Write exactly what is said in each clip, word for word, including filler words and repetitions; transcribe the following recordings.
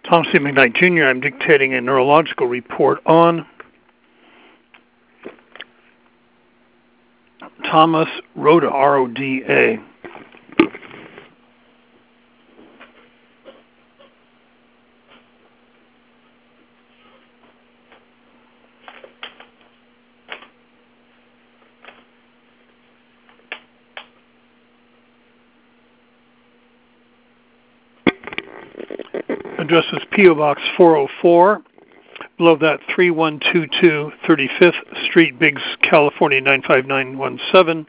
Tom C. McKnight, Junior I'm dictating a neurological report on Thomas Roda, R O D A. Address is P O Box four oh four. Below that, three one two two thirty-fifth Street, Biggs, California, nine five nine one seven.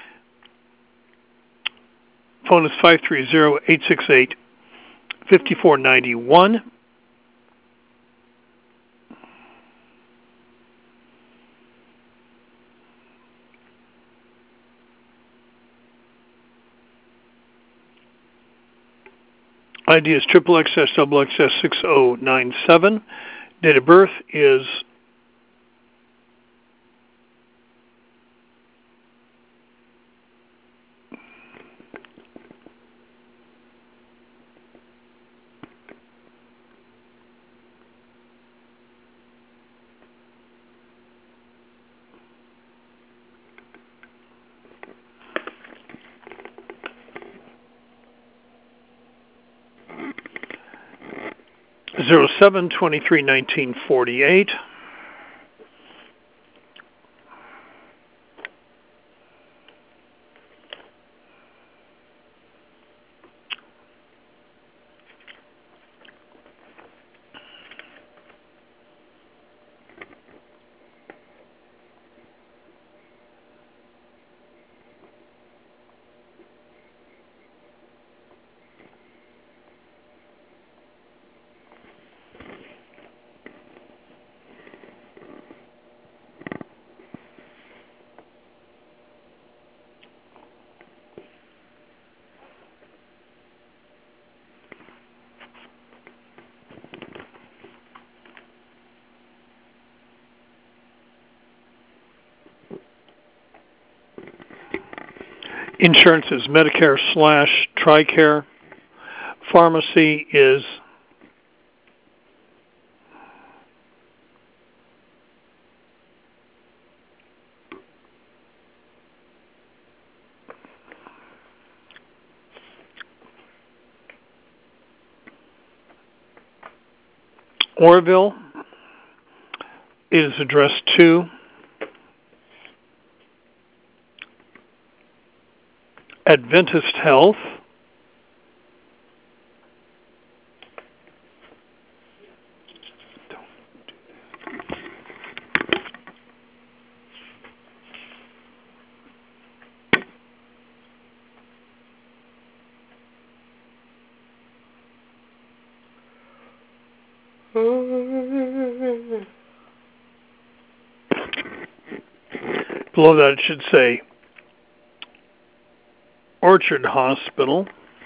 Phone is five three zero, eight six eight, five four nine one. I D is triple X S double X S six oh nine seven. Date of birth is zero seven twenty-three nineteen forty-eight. Insurance is Medicare slash TRICARE. Pharmacy is Oroville. It is addressed to Adventist Health. Below that it should say Orchard Hospital.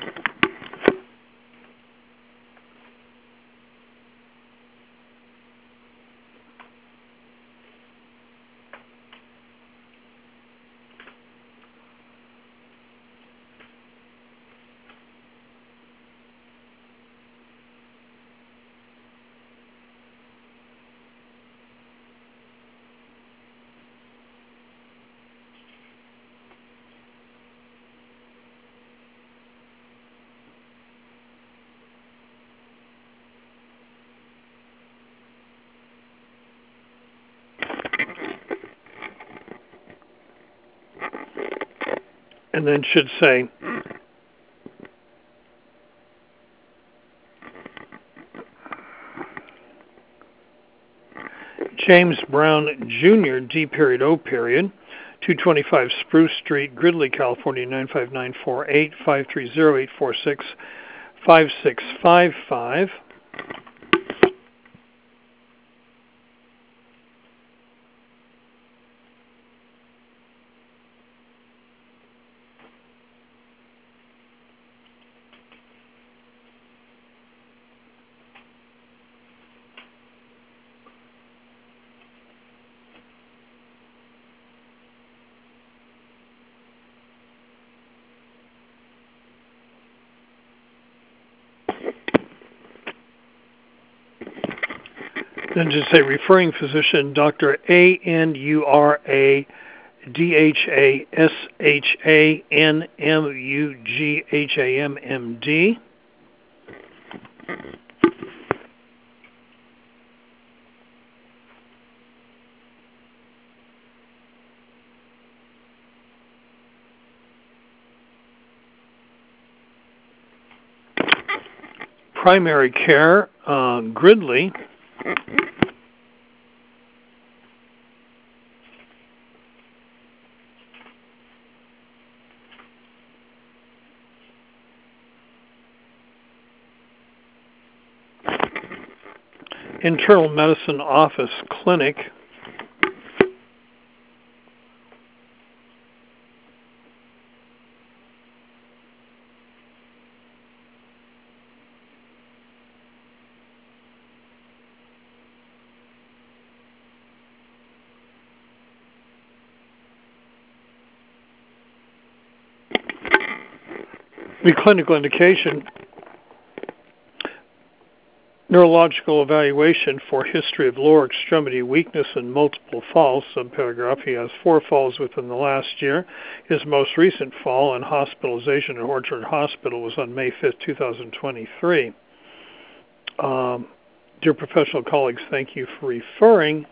And then should say James Brown Junior D period O period, two twenty-five Spruce Street, Gridley, California, nine five nine four eight, five three zero, eight four six, five six five five. Then just say referring physician, Doctor A N U R A D H A S H A N M U G H A M M D. Primary care, uh, Gridley. Internal Medicine Office Clinic. The clinical indication, neurological evaluation for history of lower extremity weakness and multiple falls, subparagraph. He has four falls within the last year. His most recent fall and hospitalization at Orchard Hospital was on May fifth, two thousand twenty-three. Um, dear professional colleagues, thank you for referring.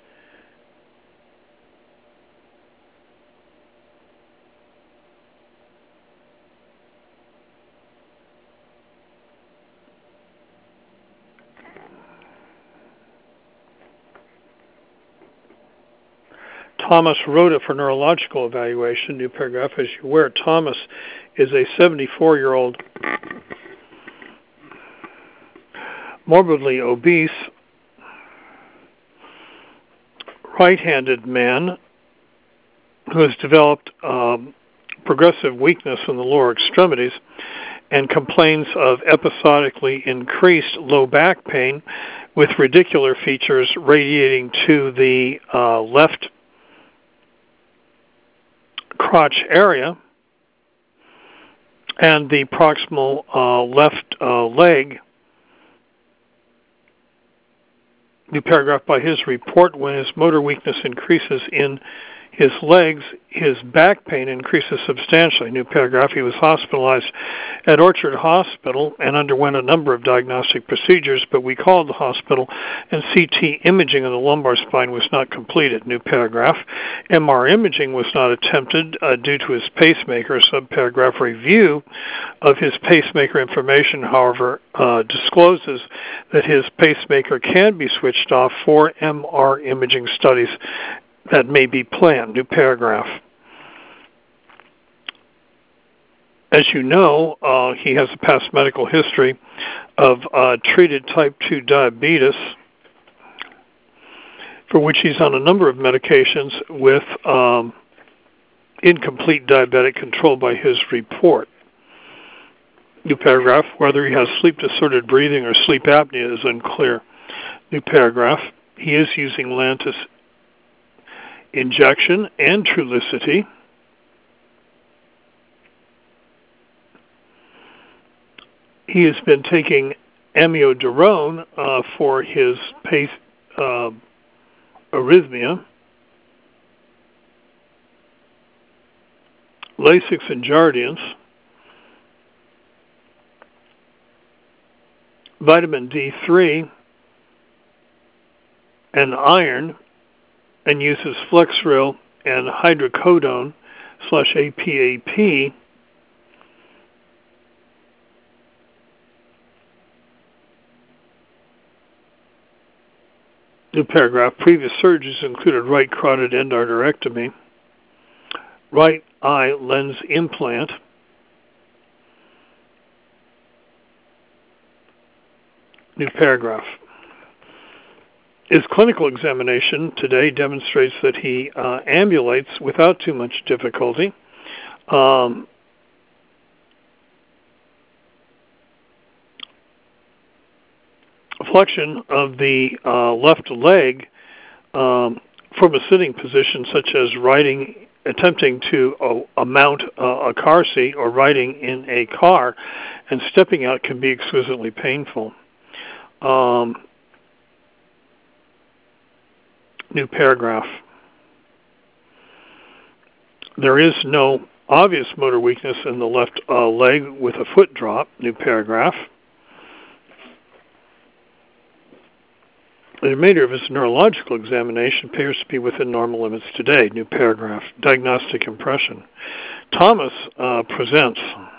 Thomas Rhoda for neurological evaluation, new paragraph. As you're aware, Thomas is a seventy-four-year-old morbidly obese, right-handed man who has developed um, progressive weakness in the lower extremities and complains of episodically increased low back pain with radicular features radiating to the uh, left crotch area and the proximal uh, left uh, leg. New paragraph. By his report, when his motor weakness increases in his legs, his back pain increases substantially. New paragraph. He was hospitalized at Orchard Hospital and underwent a number of diagnostic procedures, but we called the hospital and C T imaging of the lumbar spine was not completed. New paragraph. M R imaging was not attempted uh, due to his pacemaker. Subparagraph. Review of his pacemaker information, however, uh, discloses that his pacemaker can be switched off for M R imaging studies that may be planned. New paragraph. As you know, uh, he has a past medical history of uh, treated type two diabetes, for which he's on a number of medications with um, incomplete diabetic control by his report. New paragraph. Whether he has sleep-disorders breathing or sleep apnea is unclear. New paragraph. He is using Lantus injection and Trulicity. He has been taking amiodarone uh, for his pace, uh, arrhythmia. Lasix and Jardiance. Vitamin D three and iron, and uses Flexeril and hydrocodone slash A P A P. New paragraph. Previous surgeries included right carotid endarterectomy, right eye lens implant, new paragraph. His clinical examination today demonstrates that he uh, ambulates without too much difficulty. Um, flexion of the uh, left leg um, from a sitting position, such as riding, attempting to uh, mount uh, a car seat or riding in a car, and stepping out can be exquisitely painful. Um, New paragraph. There is no obvious motor weakness in the left uh, leg with a foot drop. New paragraph. The remainder of his neurological examination appears to be within normal limits today. New paragraph. Diagnostic impression. Thomas uh, presents.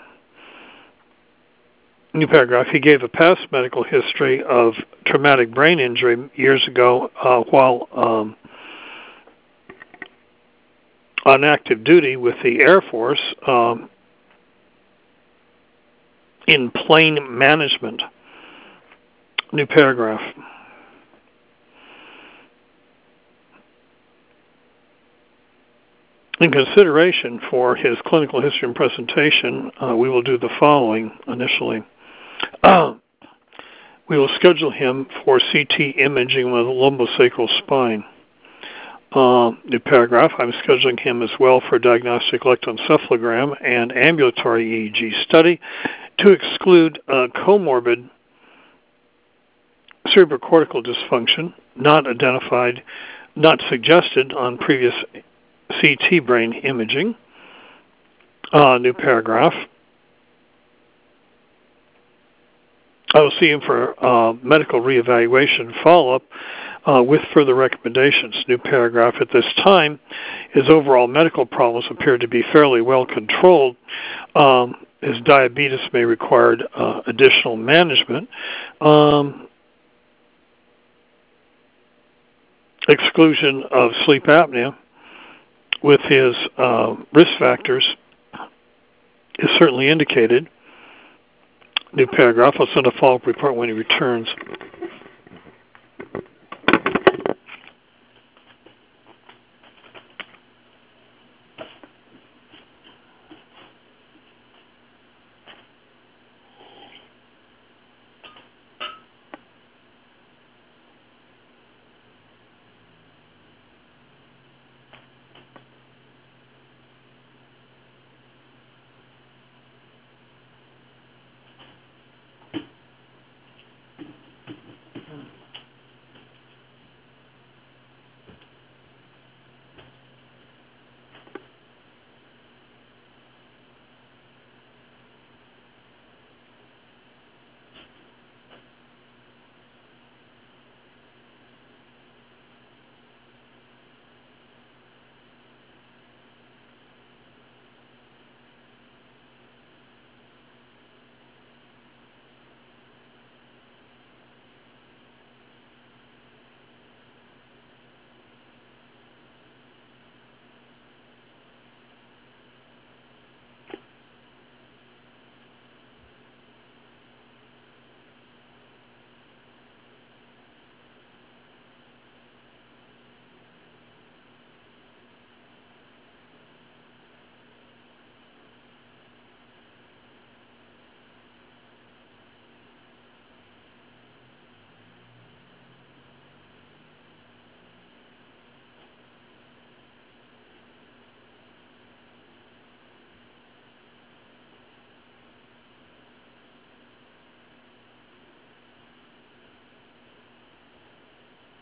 New paragraph. He gave a past medical history of traumatic brain injury years ago uh, while um, on active duty with the Air Force um, in plane management. New paragraph. In consideration for his clinical history and presentation, uh, we will do the following initially. Uh, we will schedule him for C T imaging with a lumbosacral spine. Uh, new paragraph. I'm scheduling him as well for diagnostic electroencephalogram and ambulatory E E G study to exclude uh, comorbid cerebrocortical dysfunction, not identified, not suggested on previous C T brain imaging. Uh, new paragraph. I will see him for uh, medical reevaluation follow-up uh, with further recommendations. New paragraph. At this time, his overall medical problems appear to be fairly well controlled. Um, his diabetes may require uh, additional management. Um, exclusion of sleep apnea with his uh, risk factors is certainly indicated. New paragraph. I'll send a follow-up report when he returns.